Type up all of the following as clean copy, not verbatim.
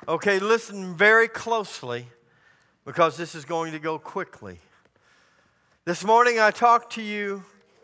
Okay, listen very closely because this is going to go quickly. This morning I talked to you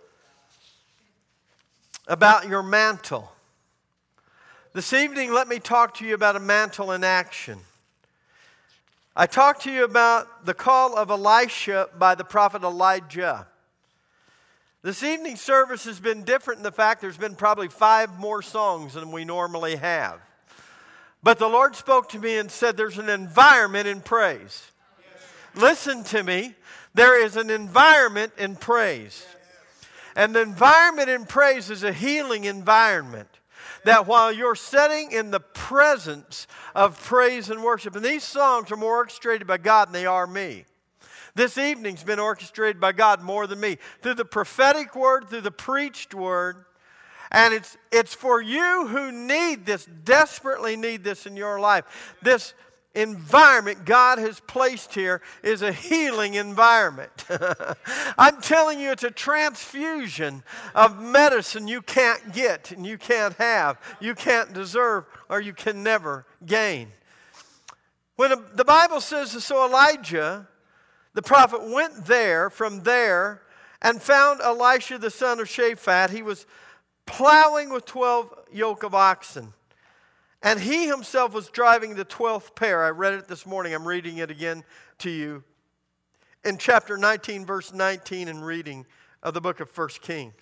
about your mantle. This evening, let me talk to you about a mantle in action. I talked to you about the call of Elisha by the prophet Elijah. This evening's service has been different in the fact there's been probably 5 more songs than we normally have. But the Lord spoke to me and said there's an environment in praise. Listen to me. There is an environment in praise. And the environment in praise is a healing environment. That while you're sitting in the presence of praise and worship, and these songs are more orchestrated by God than they are me. This evening's been orchestrated by God more than me. Through the prophetic word, through the preached word. And it's for you who need this, desperately need this in your life. This environment God has placed here is a healing environment. I'm telling you, it's a transfusion of medicine you can't get and you can't have, you can't deserve, or you can never gain. When the Bible says, so Elijah, the prophet, went from there and found Elisha the son of Shaphat. He was plowing with 12 yoke of oxen. And he himself was driving the 12th pair. I read it this morning. I'm reading it again to you. In chapter 19, verse 19, and reading of the book of 1 Kings.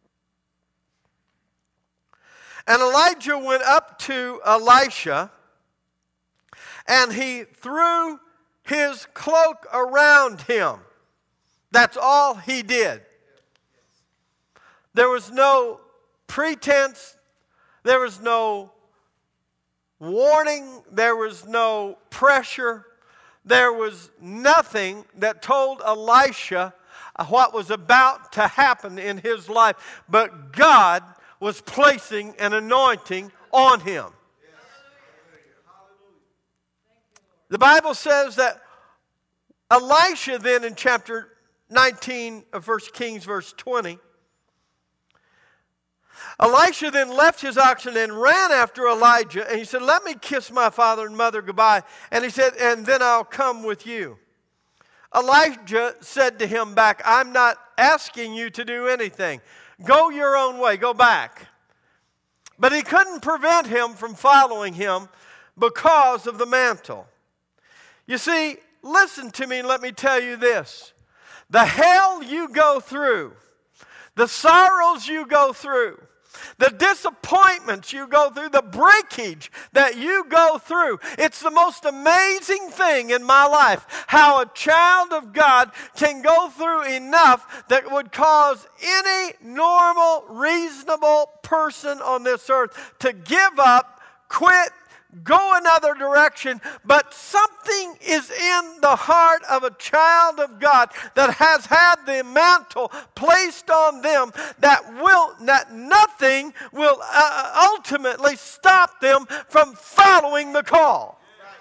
And Elijah went up to Elisha, and he threw his cloak around him. That's all he did. There was no pretense. There was no warning. There was no pressure. There was nothing that told Elisha what was about to happen in his life. But God was placing an anointing on him. The Bible says that Elisha then in chapter 19 of 1 Kings verse 20, Elisha then left his oxen and ran after Elijah, and he said, let me kiss my father and mother goodbye. And he said, and then I'll come with you. Elijah said to him back, I'm not asking you to do anything. Go your own way, go back. But he couldn't prevent him from following him because of the mantle. You see, listen to me and let me tell you this. The hell you go through, the sorrows you go through, the disappointments you go through, the breakage that you go through. It's the most amazing thing in my life, how a child of God can go through enough that would cause any normal, reasonable person on this earth to give up, quit, go another direction. But something is in the heart of a child of God that has had the mantle placed on them that nothing will ultimately stop them from following the call.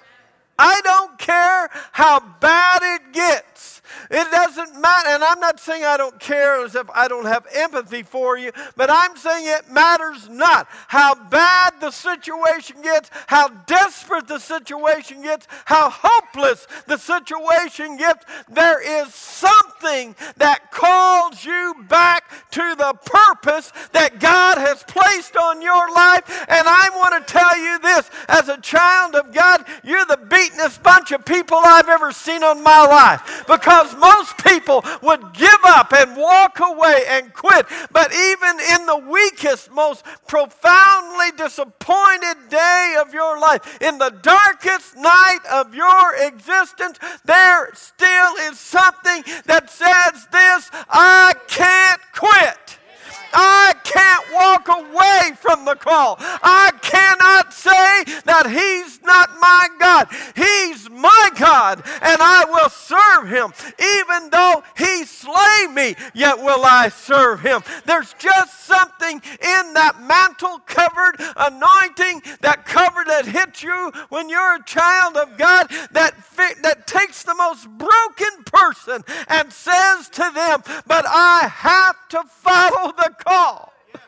I don't care how bad it gets. It doesn't matter. And I'm not saying I don't care as if I don't have empathy for you, but I'm saying it matters not how bad the situation gets, how desperate the situation gets, how hopeless the situation gets. There is something that calls you back to the purpose that God has placed on your life. And I want to tell you this, as a child of God, you're the beatenest bunch of people I've ever seen in my life. Because most people would give up and walk away and quit. But even in the weakest, most profoundly disappointed day of your life, in the darkest night of your existence, there still is something that says this: I can't quit. I can't walk away from the call. I cannot say that He's not my God. He's my God, and I will serve Him. Even though He slay me, yet will I serve Him. There's just something in that mantle-covered anointing, that hits you when you're a child of God, that takes the most broken person and says to them, but I have to follow the call.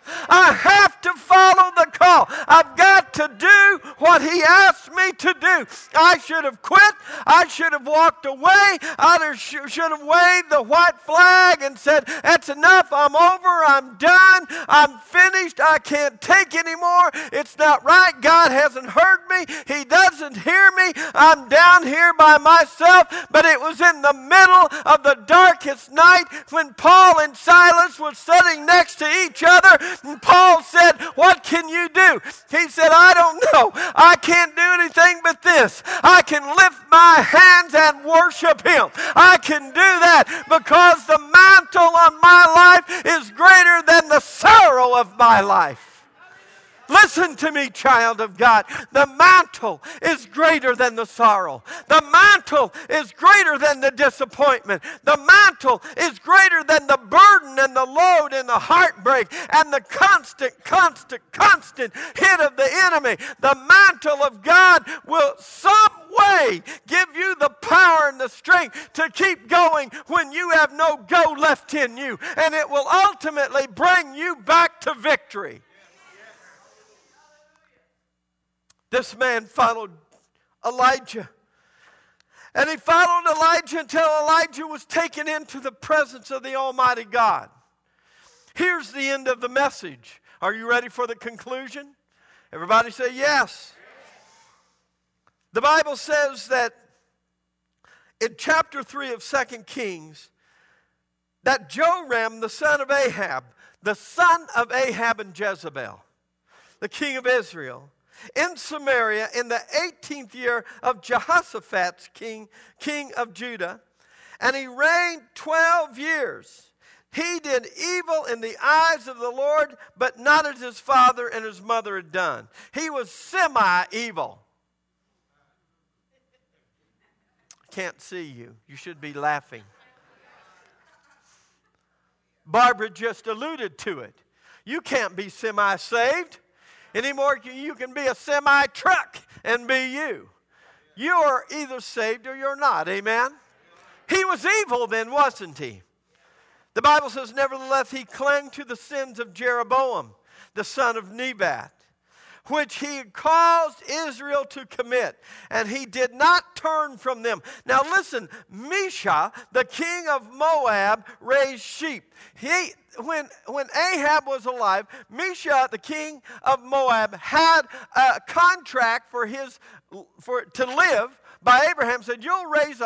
I have to follow the call. I've got to do what He asked me to do. I should have quit. I should have walked away. I should have waved the white flag and said, that's enough. I'm over. I'm done. I'm finished. I can't take anymore. It's not right. God hasn't heard me. He doesn't hear me. I'm down here by myself. But it was in the middle of the darkest night when Paul and Silas were sitting next to each other. And Paul said, what can you do? He said, I don't know. I can't do anything but this. I can lift my hands and worship Him. I can do that because the mantle on my life is greater than the sorrow of my life. Listen to me, child of God. The mantle is greater than the sorrow. The mantle is greater than the disappointment. The mantle is greater than the burden and the load and the heartbreak and the constant hit of the enemy. The mantle of God will some way give you the power and the strength to keep going when you have no go left in you. And it will ultimately bring you back to victory. This man followed Elijah. And he followed Elijah until Elijah was taken into the presence of the Almighty God. Here's the end of the message. Are you ready for the conclusion? Everybody say yes. The Bible says that in chapter 3 of 2 Kings, that Joram, the son of Ahab and Jezebel, the king of Israel, in Samaria in the 18th year of Jehoshaphat's king of Judah, and he reigned 12 years. He did evil in the eyes of the Lord, but not as his father and his mother had done. He was semi-evil. Can't see you. You should be laughing. Barbara just alluded to it. You can't be semi-saved. Anymore, you can be a semi-truck and be you. You are either saved or you're not. Amen? He was evil then, wasn't he? The Bible says, nevertheless, he clung to the sins of Jeroboam, the son of Nebat, which he had caused Israel to commit, and he did not turn from them. Now listen, Mesha, the king of Moab, raised sheep. When Ahab was alive, Mesha, the king of Moab, had a contract to live by Abraham. Said, you'll raise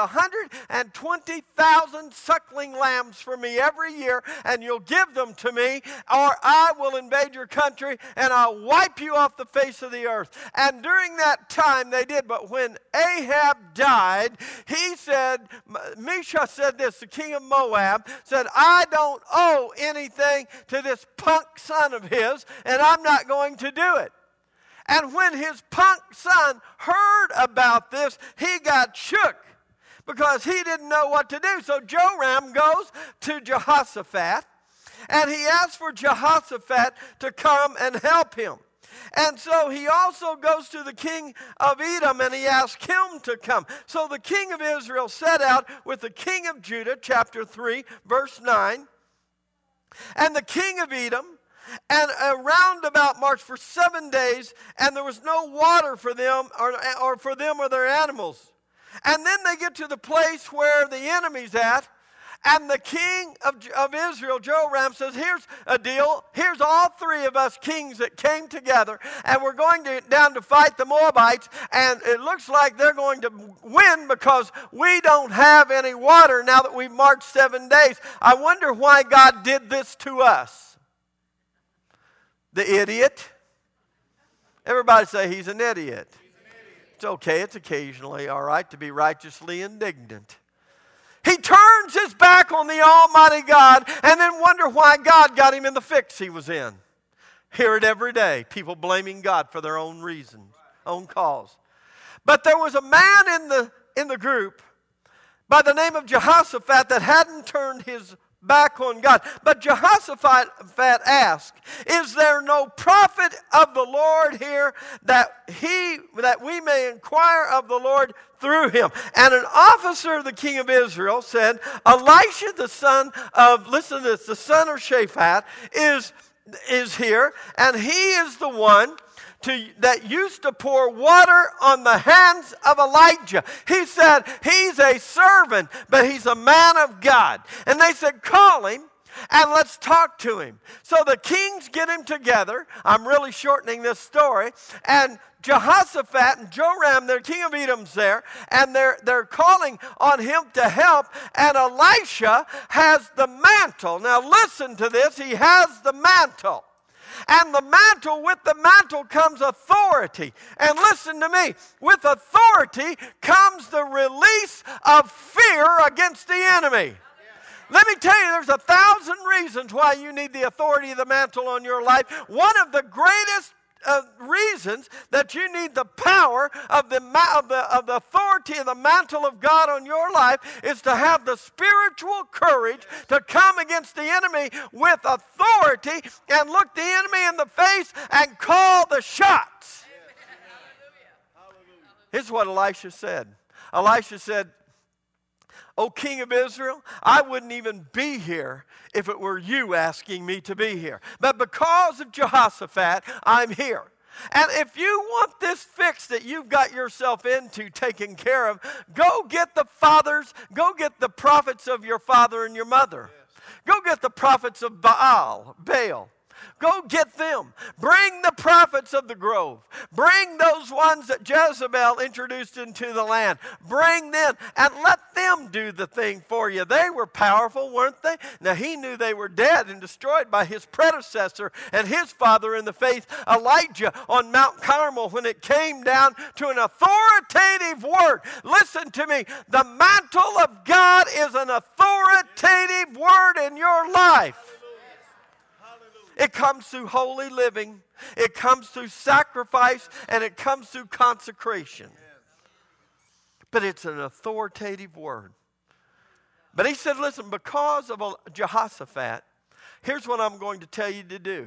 120,000 suckling lambs for me every year, and you'll give them to me, or I will invade your country, and I'll wipe you off the face of the earth. And during that time they did. But when Ahab died, he said, Mesha said this, the king of Moab, said, I don't owe anything to this punk son of his, and I'm not going to do it. And when his punk son heard about this, he got shook because he didn't know what to do. So Joram goes to Jehoshaphat, and he asks for Jehoshaphat to come and help him. And so he also goes to the king of Edom, and he asks him to come. So the king of Israel set out with the king of Judah, chapter 3, verse 9, and the king of Edom, and a roundabout march for 7 days, and there was no water for them or for them or their animals. And then they get to the place where the enemy's at, and the king of Israel, Joram, says, here's a deal. Here's all three of us kings that came together, and we're going down to fight the Moabites, and it looks like they're going to win because we don't have any water now that we've marched 7 days. I wonder why God did this to us. The idiot. Everybody say he's an idiot. It's okay. It's occasionally all right to be righteously indignant. He turns his back on the Almighty God and then wonder why God got him in the fix he was in. Hear it every day. People blaming God for their own reasons, own cause. But there was a man in the group by the name of Jehoshaphat that hadn't turned his back on God. But Jehoshaphat asked, is there no prophet of the Lord here that we may inquire of the Lord through him? And an officer of the king of Israel said, Elisha the son of, listen to this, the son of Shaphat is is here, and he is the one that used to pour water on the hands of Elijah. He said, he's a servant, but he's a man of God. And they said, call him and let's talk to him. So the kings get him together. I'm really shortening this story. And Jehoshaphat and Joram, their king of Edom's there, and they're calling on him to help. And Elisha has the mantle. Now listen to this. He has the mantle. And with the mantle comes authority. And listen to me, with authority comes the release of fear against the enemy. Let me tell you, there's 1,000 reasons why you need the authority of the mantle on your life. One of the greatest reasons that you need the power of the authority of the mantle of God on your life is to have the spiritual courage to come against the enemy with authority and look the enemy in the face and call the shots. Here's what Elisha said. Elisha said, O King of Israel, I wouldn't even be here if it were you asking me to be here. But because of Jehoshaphat, I'm here. And if you want this fix that you've got yourself into taken care of, go get the prophets of your father and your mother. Go get the prophets of Baal. Go get them. Bring the prophets of the grove. Bring those ones that Jezebel introduced into the land. Bring them and let them do the thing for you. They were powerful, weren't they? Now, he knew they were dead and destroyed by his predecessor and his father in the faith, Elijah, on Mount Carmel when it came down to an authoritative word. Listen to me. The mantle of God is an authoritative word in your life. It comes through holy living, it comes through sacrifice, and it comes through consecration. But it's an authoritative word. But he said, listen, because of Jehoshaphat, here's what I'm going to tell you to do.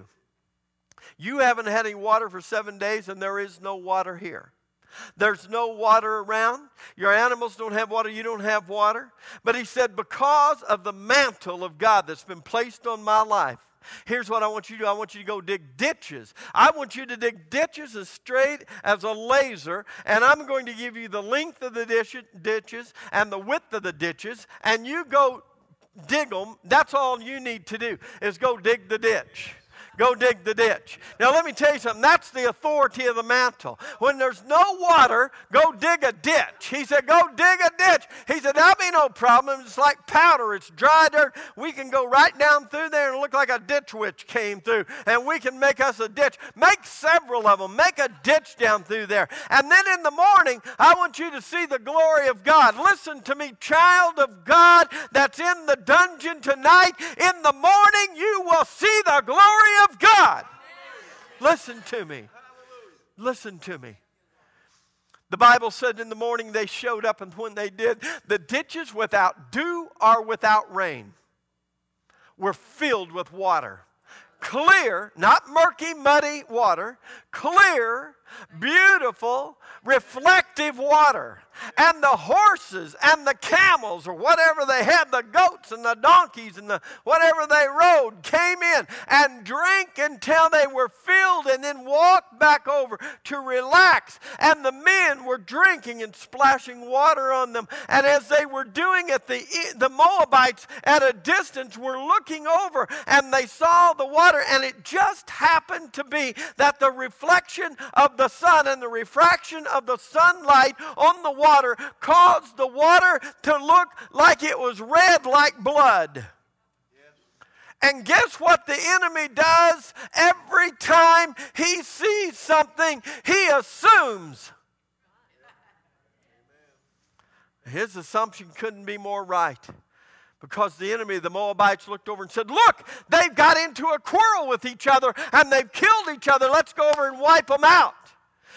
You haven't had any water for 7 days, and there is no water here. There's no water around. Your animals don't have water. You don't have water. But he said, because of the mantle of God that's been placed on my life, here's what I want you to do. I want you to go dig ditches. I want you to dig ditches as straight as a laser, and I'm going to give you the length of the ditches and the width of the ditches, and you go dig them. That's all you need to do is go dig the ditch. Go dig the ditch. Now let me tell you something. That's the authority of the mantle. When there's no water, go dig a ditch. He said, go dig a ditch. He said, that'll be no problem. It's like powder. It's dry dirt. We can go right down through there and look like a ditch witch came through. And we can make us a ditch. Make several of them. Make a ditch down through there. And then in the morning, I want you to see the glory of God. Listen to me, child of God that's in the dungeon tonight. In the morning, you will see the glory of God. Listen to me. Listen to me. The Bible said in the morning they showed up, and when they did, the ditches without dew or without rain were filled with water. Clear, not murky, muddy water. Clear, beautiful, reflective water. And the horses and the camels, or whatever they had, the goats and the donkeys and whatever they rode, came in and drank until they were filled, and then walked back over to relax. And the men were drinking and splashing water on them. And as they were doing it, the Moabites at a distance were looking over, and they saw the water, and it just happened to be that the reflection of the sun and the refraction of the sunlight on the water caused the water to look like it was red like blood. And guess what the enemy does? Every time he sees something, he assumes. His assumption couldn't be more right. Because the enemy, the Moabites, looked over and said, look, they've got into a quarrel with each other and they've killed each other. Let's go over and wipe them out.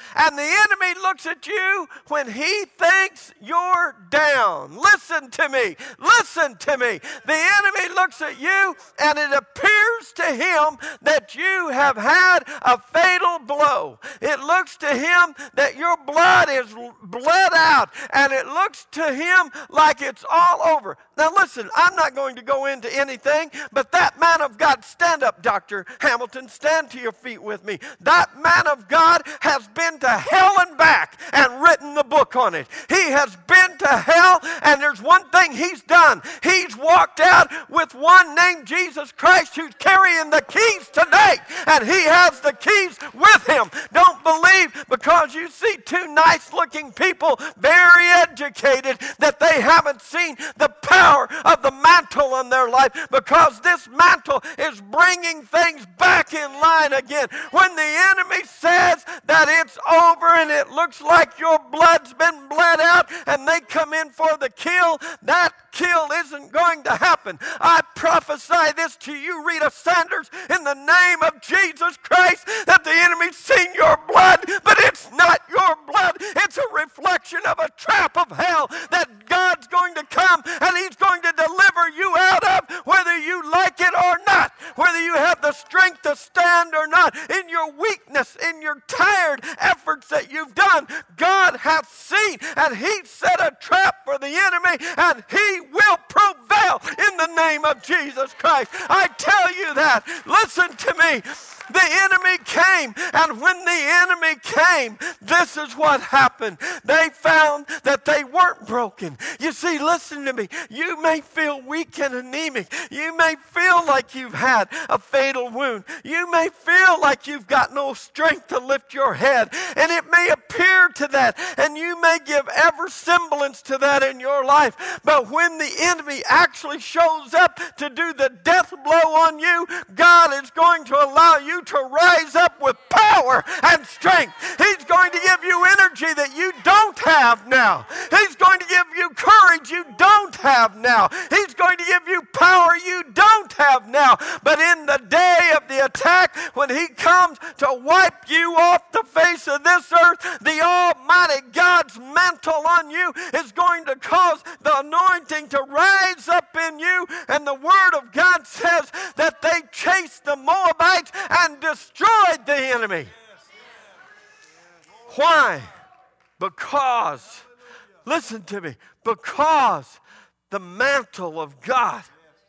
And the enemy looks at you when he thinks you're down. Listen to me. Listen to me. The enemy looks at you and it appears to him that you have had a fatal blow. It looks to him that your blood is bled out, and it looks to him like it's all over. Now listen, I'm not going to go into anything, but that man of God, stand up, Dr. Hamilton, stand to your feet with me. That man of God has been to hell and back and written the book on it. He has been to hell, and there's one thing he's done. He's walked out with one named Jesus Christ who's carrying the keys today, and he has the keys with him. Don't believe because you see two nice-looking people, very educated, that they haven't seen the power of the mantle on their life, because this mantle is bringing things back in line again. When the enemy says that it's over and it looks like your blood's been bled out and they come in for the kill, that kill isn't going to happen. I prophesy this to you, Rita Sanders, in the name of Jesus Christ, that the enemy's seen your blood, but it's not your blood. It's a reflection of a trap of hell that God's going to come and he's going to deliver you out of, whether you like it or not, whether you have the strength to stand or not. In your weakness, in your tired efforts that you've done, God hath seen, and he set a trap for the enemy, and he will prevail in the name of Jesus Christ. I tell you that. Listen to me. The enemy came, and when the enemy came, this is what happened. They found that they weren't broken. You see, listen to me. You may feel weak and anemic. You may feel like you've had a fatal wound. You may feel like you've got no strength to lift your head, and it may appear to that, and you may give every semblance to that in your life. But when the enemy actually shows up to do the death blow on you, God is going to allow you to rise up with power and strength. He's going to give you energy that you don't have now. He's going to give you courage you don't have now. He's going to give you power you don't have now. But in the day of the attack, when he comes to wipe you off the face of this earth, the Almighty God's mantle on you is going to cause the anointing to rise up in you. And the Word of God says that they chased the Moabites and destroyed the enemy. Why? Because, listen to me, because the mantle of God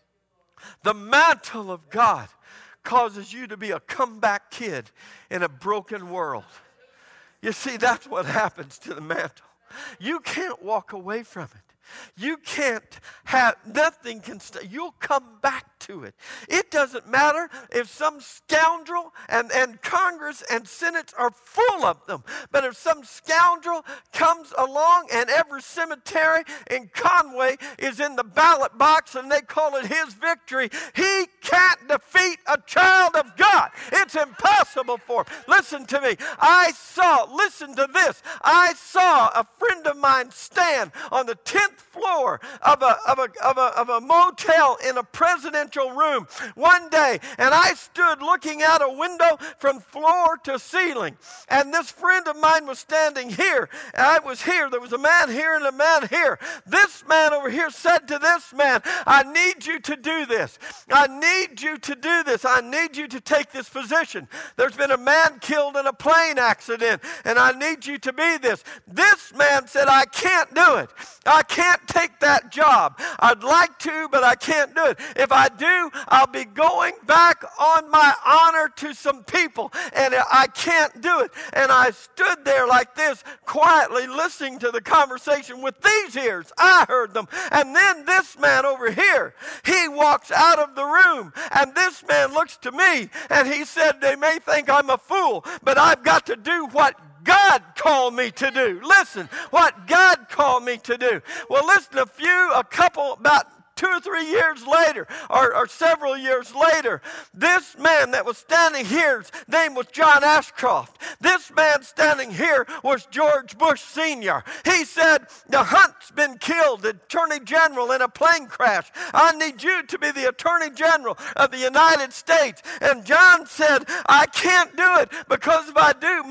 causes you to be a comeback kid in a broken world. You see, that's what happens to the mantle. You can't walk away from it. You can't have, nothing can stay. You'll come back to it. It doesn't matter if some scoundrel, and Congress and Senate are full of them, but if some scoundrel comes along and every cemetery in Conway is in the ballot box and they call it his victory, he can't defeat a child of God. It's impossible for him. Listen to me. Listen to this. I saw a friend of mine stand on the 10th floor of a motel in a presidential room one day, and I stood looking out a window from floor to ceiling, and this friend of mine was standing here, and I was here. There was a man here and a man here. This man over here said to this man, I need you to do this. I need you to do this. I need you to take this position. There's been a man killed in a plane accident, and I need you to be this. This man said, I can't do it. I can't take that job. I'd like to, but I can't do it. If I do, I'll be going back on my honor to some people, and I can't do it. And I stood there like this, quietly listening to the conversation with these ears. I heard them. And then this man over here, he walks out of the room, and this man looks to me, and he said, they may think I'm a fool, but I've got to do what God called me to do. Listen, what God called me to do. Well, listen, about 2 or 3 years later, or several years later, this man that was standing here, his name was John Ashcroft. This man standing here was George Bush Sr. He said, the Hunt's been killed, the Attorney General, in a plane crash. I need you to be the Attorney General of the United States. And John said, I can't do it, because if I do,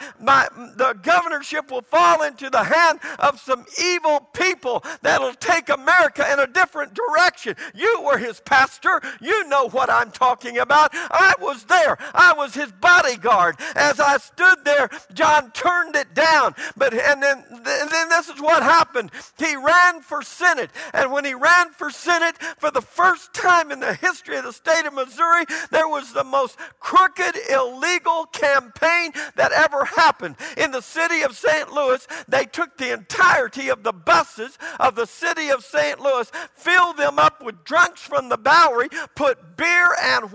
the governorship will fall into the hand of some evil people that'll take America in a different direction. You were his pastor. You know what I'm talking about. I was there. I was his bodyguard. As I stood there, John turned it down. And then this is what happened. He ran for Senate. And when he ran for Senate, for the first time in the history of the state of Missouri, there was the most crooked, illegal campaign that ever happened. In the city of St. Louis, they took the entirety of the buses of the city of St. Louis, filled them up with drunks from the Bowery, put beer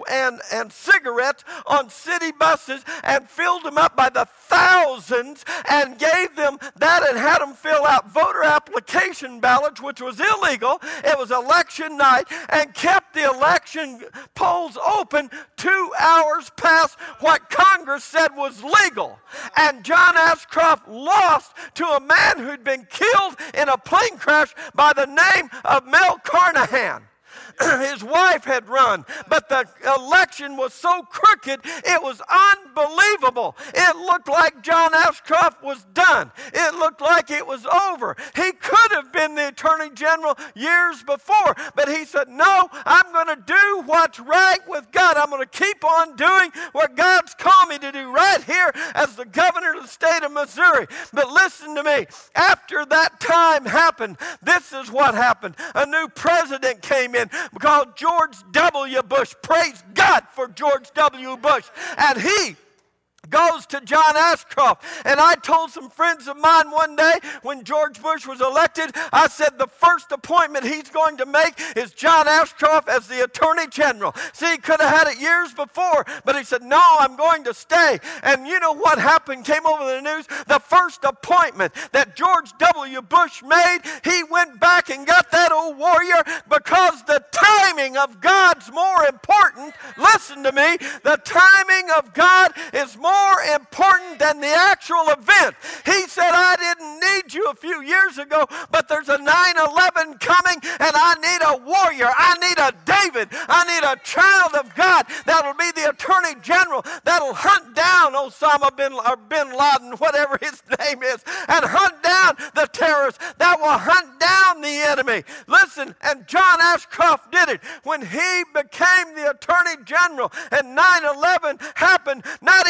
and cigarettes on city buses, and filled them up by the thousands, and gave them that and had them fill out voter application ballots, which was illegal. It was election night, and kept the election polls open 2 hours past what Congress said was legal. And John Ashcroft lost to a man who'd been killed in a plane crash by the name of Mel Carnahan. His wife had run, but the election was so crooked, it was unbelievable. It looked like John Ashcroft was done. It looked like it was over. He could have been the Attorney General years before, but he said, no, I'm going to do what's right with God. I'm going to keep on doing what God's called me to do right here as the governor of the state of Missouri. But listen to me. After that time happened, this is what happened. A new president came in, called George W. Bush. Praise God for George W. Bush. And he goes to John Ashcroft. And I told some friends of mine one day when George Bush was elected, I said the first appointment he's going to make is John Ashcroft as the Attorney General. See, he could have had it years before, but he said, no, I'm going to stay. And you know what happened, came over the news? The first appointment that George W. Bush made, he went back and got that old warrior, because the timing of God's more important. Listen to me. The timing of God is more important than the actual event. He said, I didn't need you a few years ago, but there's a 9/11 coming, and I need a warrior. I need a David. I need a child of God that'll be the Attorney General, that'll hunt down Osama bin Laden, whatever his name is, and hunt down the terrorists, that will hunt down the enemy. Listen, and John Ashcroft did it. When he became the Attorney General and 9/11 happened, not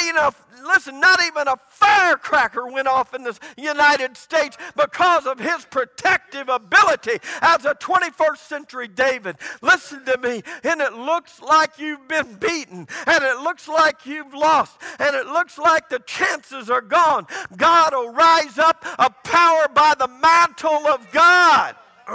even a firecracker went off in the United States because of his protective ability as a 21st century David. Listen to me. And it looks like you've been beaten, and it looks like you've lost, and it looks like the chances are gone. God will rise up a power by the mantle of God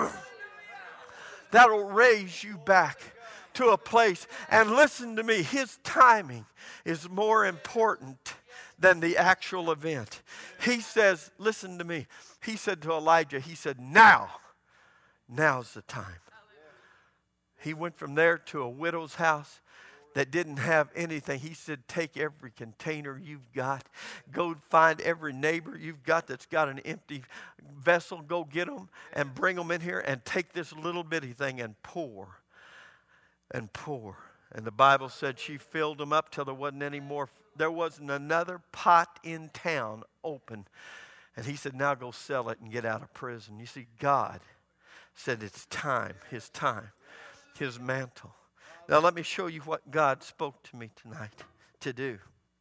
that'll raise you back to a place. And listen to me, his timing is more important than the actual event. He says, listen to me, he said to Elijah, he said, now's the time. He went from there to a widow's house that didn't have anything. He said, take every container you've got. Go find every neighbor you've got that's got an empty vessel. Go get them and bring them in here, and take this little bitty thing and pour and pour. And the Bible said she filled them up till there wasn't any more. There wasn't another pot in town open. And he said, now go sell it and get out of prison. You see, God said it's time, his mantle. Now let me show you what God spoke to me tonight to do.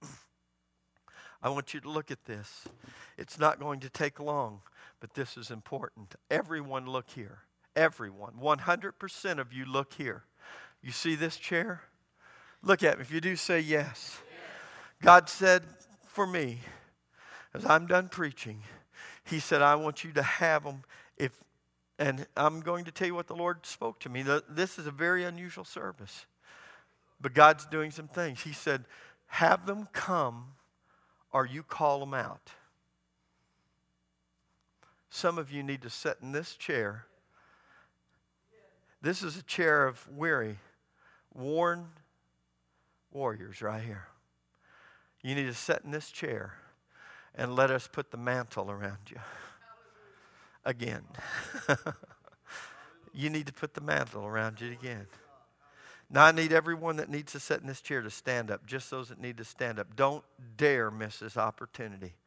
I want you to look at this. It's not going to take long, but this is important. Everyone look here. Everyone. 100% of you look here. You see this chair? Look at me. If you do, say yes. God said for me, as I'm done preaching, he said, I want you to have them. And I'm going to tell you what the Lord spoke to me. This is a very unusual service, but God's doing some things. He said, have them come or you call them out. Some of you need to sit in this chair. This is a chair of weary, worn warriors right here. You need to sit in this chair and let us put the mantle around you. Again. You need to put the mantle around you again. Now I need everyone that needs to sit in this chair to stand up. Just those that need to stand up. Don't dare miss this opportunity.